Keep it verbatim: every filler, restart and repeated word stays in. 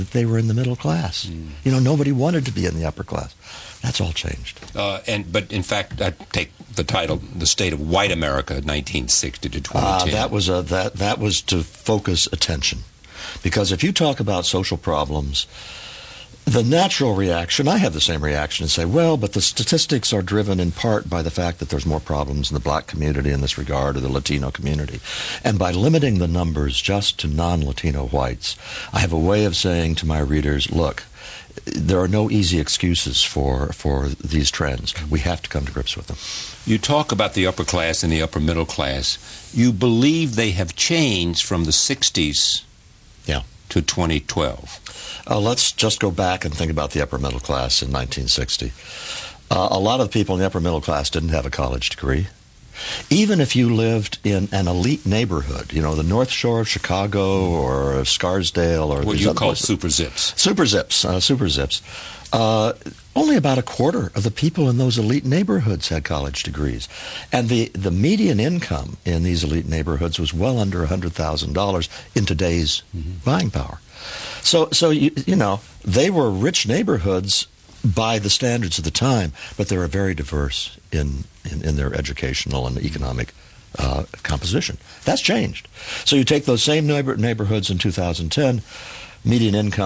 they were in the middle class. Mm. You know, nobody wanted to be in the upper class. That's all changed. Uh, and but in fact, I take the title, "The State of White America, nineteen sixty to twenty ten." Uh, that was a that that was to focus attention, because if you talk about social problems, the natural reaction, I have the same reaction, and say, well, but the statistics are driven in part by the fact that there's more problems in the black community in this regard, or the Latino community. And by limiting the numbers just to non-Latino whites, I have a way of saying to my readers, look, there are no easy excuses for, for these trends. We have to come to grips with them. You talk about the upper class and the upper middle class. You believe they have changed from the sixties yeah. to twenty twelve. Uh, let's just go back and think about the upper middle class in nineteen sixty. Uh, a lot of the people in the upper middle class didn't have a college degree. Even if you lived in an elite neighborhood, you know, the North Shore of Chicago or Scarsdale or what you call super zips. Super zips, uh, super zips. Uh, only about a quarter of the people in those elite neighborhoods had college degrees. And the, the median income in these elite neighborhoods was well under one hundred thousand dollars in today's mm-hmm. buying power. So, so you, you know, they were rich neighborhoods by the standards of the time, but they were very diverse in, in, in their educational and economic uh, composition. That's changed. So you take those same neighbor, neighborhoods in two thousand ten, median income